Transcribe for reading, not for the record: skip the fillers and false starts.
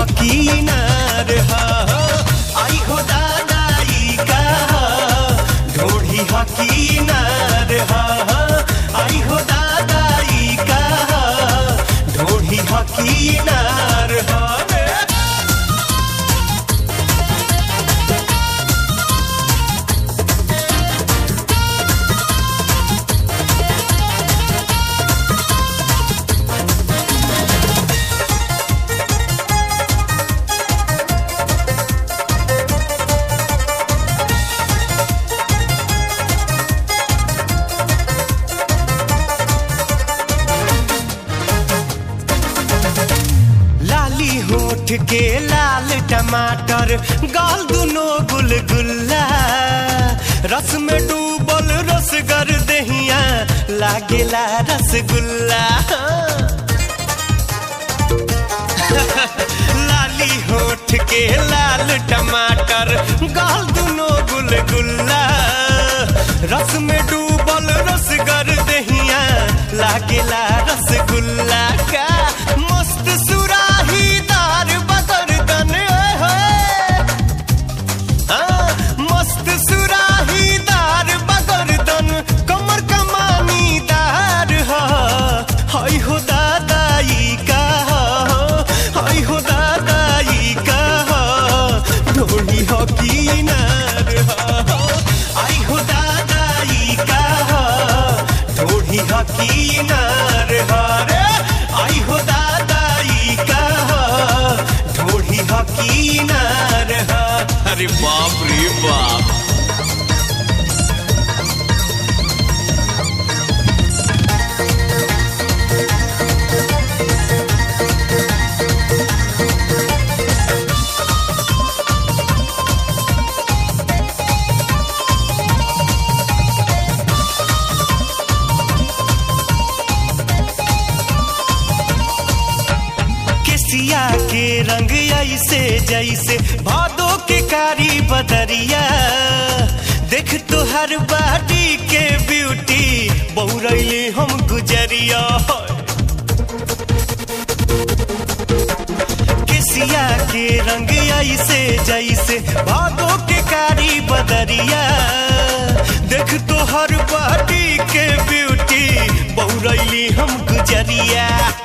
हकी नार हा आई हो दादाई का ढोढ़ी हकी नार हा आई हो दादाई का ढोढ़ी हकी नार हा होठ के लाल टमाटर गाल दुनो गुलगुल्ला रस में डूबल रसगर दहिया लागेला रसगुल्ला लाली होठ के लाल टमाटर गाल दुनो गुलगुल्ला रस में डूबल रसगर दहिया लागेला रसगुल्ला का मस्त सुराही मस्त सुराहीदार बगरदन कमर कमानी दार हाय हो दादाई का हाय हो दादाई का ढोढ़ी हकी नार आई हो दादाई का ढोढ़ी हकी नार रे आई हो दादाई का ढोढ़ी हकी नार अरे बाप रे बाप केसिया के रंग ऐसे जैसे भादो के कारी बदरिया देख तो हर बाडी के ब्यूटी बहुरैली हम गुजरिया केसिया के रंग ऐसे जैसे भादो के कारी बदरिया देख तो हर बाडी के ब्यूटी बहुरैली हम गुजरिया